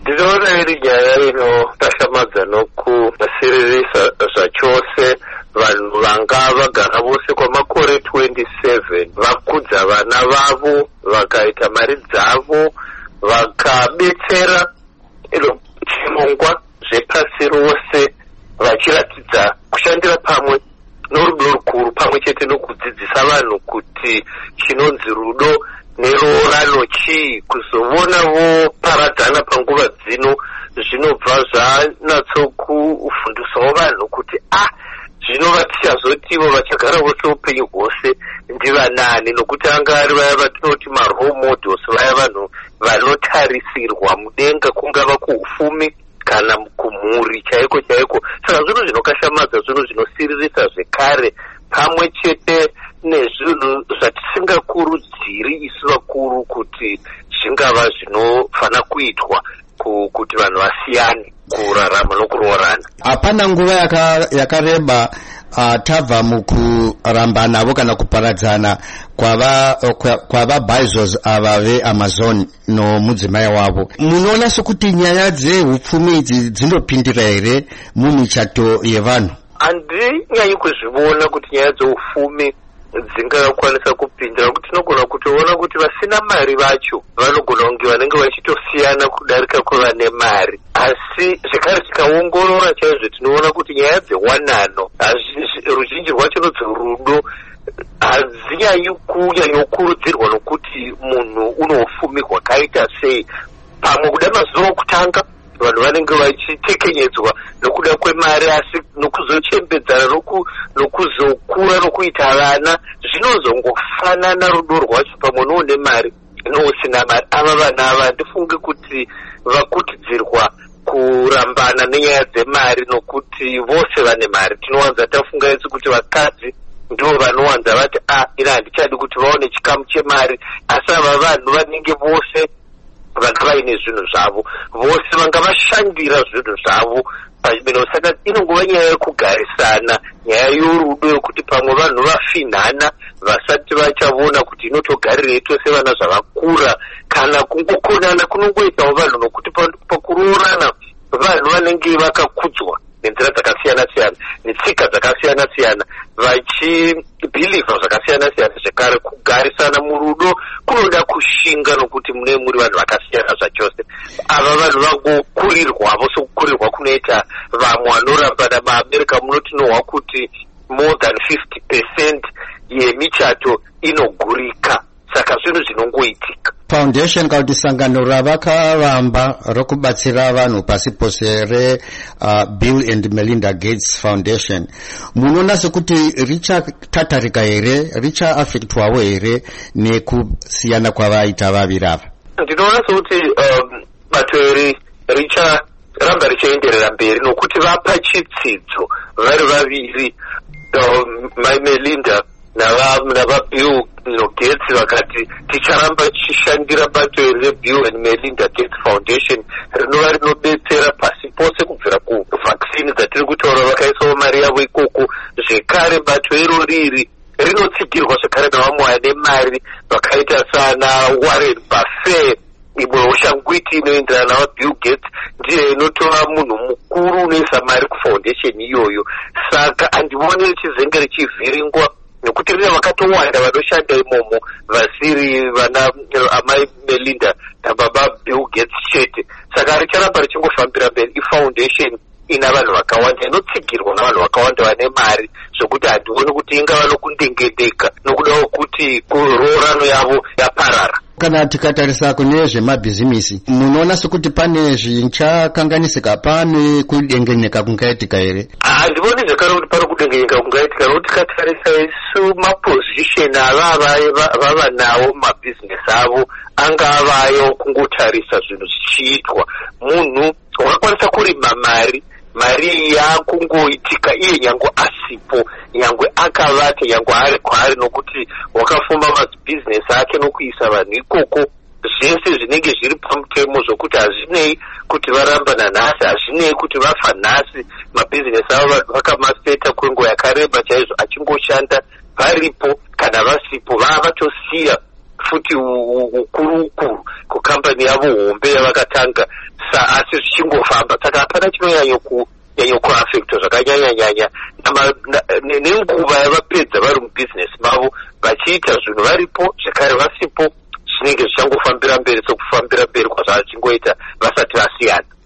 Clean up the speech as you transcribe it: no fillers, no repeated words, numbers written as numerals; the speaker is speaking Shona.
Ndinoona iri nyaya inotashamadza nokusiririsa zvachose vanhu vanga vagara vose kwamakore 27 vakudza vana vavo vakaita mari dzavo vakabetsera chirongwa zvepasi rose vachiratidza kushandira pamwe norudo rukuru pamwe chete nokudzidzisa vanhu kuti chinonzi rudo neroorano chii. Kuzovona voparadzana panguva dzino zvinobva zvanyatsokufundisawo vanhu kuti zvino vatichazotivo vachagara vose upenyu hwose ndivanani, nokuti anga ari vaya vatinoti marole models, vaya vanhu vanotarisirwa mudenga, kungava kuufumi kana kumhuri chaiko chaiko. Saka zvinhu zvinokashamadza, zvinhu zvinosiririsa zvekare, pamwe chete nezvinhu zvatisingakurudziri isu vakuru kuti zvingava zvinofana kuitwa kuti vanhu vasiyane kurarama nokuroorana. Hapana nguva yakareba tabva mukuramba navo kana kuparadzana kwava Bezos ava veAmazon nomudzimai wavo. Munoona sokuti nyaya dzehupfumi idzi dzinopindira here mumichato yevanhu? Handinyanyi kuzviona kuti nyaya dzeufumi dzingakwanisa kupindira, nokuti tinogona kutoona kuti vasina mari vacho vanogona kunge vanenge vachitosiyana kudarika kwevane mari. Asi zvekare tikaongorora chaizvo tinoona kuti nyaya dzewanano ruzhinji rwacho nodzerudo hadzinyanyi kukurudzirwa, nokuti munhu uno ufumi hwakaita sei. Pamwe kuda mazuva okutanga vanhu vanenge vachitekenyedzwa nokuda kwemari, asi nokuzochembedzana nokuzokura nokuita vana zvinozongofanana rudo rwacho pamwe noune mari nousina mari. Ava vana ava ndifunge kuti vakutidzirwa kurambana nenyaya dzemari, nokuti vose vane mari. Tinowanza tafunga isi kuti vakadzi ndivo vanowanza vati ina handichadi kuti vaone chikamu chemari, asi ava vanhu vanenge vose vanga vaine zvinhu zvavo, vose vanga vashandira zvinhu zvavo pachibino. Saka inongova nyaya yekugarisana, nyaya yorudo yokuti pamwe vanhu vafinhana vasati vachavona kuti inotogarirei tose vana zvavakura, kana kungokonana kunongoitawo vanhu, nokuti pakuroorana vanhu vanenge vakakudzwa nenzira dzakasiyana-siyana netsika dzakasiyana-siyana vachibhilivha zvakasiyana-siyana. Zvekare kugarisana murudo kunoda kushinga, nokuti mune muri vanhu vakasiyana zvachose. Ava vanhu vangokurirwavo sokukurirwa kunoita vamwe vanorambana. MaAmerica munotinohwa kuti more than 50% yemichato inogurika. Saka zvinhu zvinongoitika. Foundation kana kuti sangano ravakavamba rokubatsira vanhu pasi pose Bill and Melinda Gates Foundation, munoona sekuti richatatarika here, richaafektwawo here nekusiyana kwavaita vaviri ava? Ndinoona sekuti bato iri richaramba richaenderera mberi, nokuti vapa chitsidzo vari vaviri, Melinda nava Bill Gates, vakati ticharamba tichishandira bato reBill and Melinda Gates Foundation rinova rinobetsera pasi pose kubvira kuvhaksini dzatiri kutaura. Vakaisawo mari yavo ikoko. Zvekare bato iro riri rinotsigirwa zvekare navamwe vane mari vakaita sana Warren Buffett, imwewo shangwiti inoenderana navaBill Gates, ndiye inotova munhu mukuru unoisa mari kufoundation iyoyo. Saka handioni richizenge richivhiringwa, nokuti rine vakatowanda vanoshanda imomo vasiri vana amai Melinda nababa Bill Gates chete. Saka richaramba richingofambira mberi. Ifoundation ina vanhu vakawanda, inotsigirwa navanhu vakawanda vane mari, zvokuti handioni kuti ingava nokundengedeka nokuda kuti kuroorano yavo yaparara. Kana tikatarisa kune zvemabhizimisi, munoona sekuti pane zvinchakanganisika, pane kudengenyeka kungaitika here? Handivoni zvakare kuti pane kudengenyeka kungaitika, nokuti tikatarisa isu mapozisheni vava nawo mabhizinesi avo anga avayo kungotarisa zvinhu zvichiitwa. Munhu wakakwanisa kurima mari yakungoitika iye nyangwe asipo, nyangwe akavata, nyangwe ari kwaari, nokuti wakafumba mabhizinesi ake nokuisa vanhu ikoko. Zvese zvinenge zviri pamutemo zvokuti hazvinei kuti varambana nhasi, hazvinei kuti vafa nhasi. Mabhizinesi avo vakamaseta kwenguva yakareba chaizvo, achingoshanda varipo kana vasipo, vavatosiya futi ukuru kukambani yavo hombe yavakatanga asi zvichingofamba saka hapana chinonyanya kuafecta zvakanyanya nenguva yavapedza vari mubusiness mavo vachiita zvinhu varipo zvekare vasipo zvinenge zvichangofambira mberi sokufambira mberi kwazvachingoita vasati vasiyana.